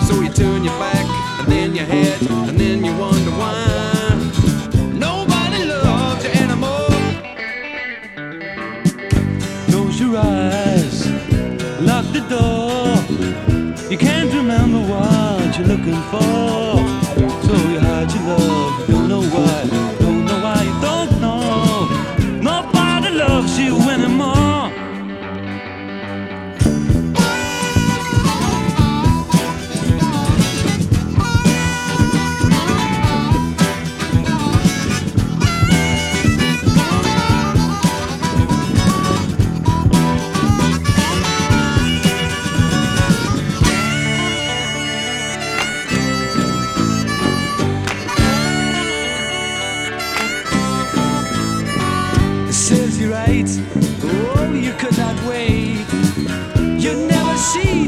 So you turn your back, and then your head, and then you wonder why nobody loves you anymore. Close your eyes, lock the door. You can't remember what you're looking for. So you hide your love, don't know why, don't know why you don't know. Nobody loves you anymore. Serves you right, oh, you could not wait. You never see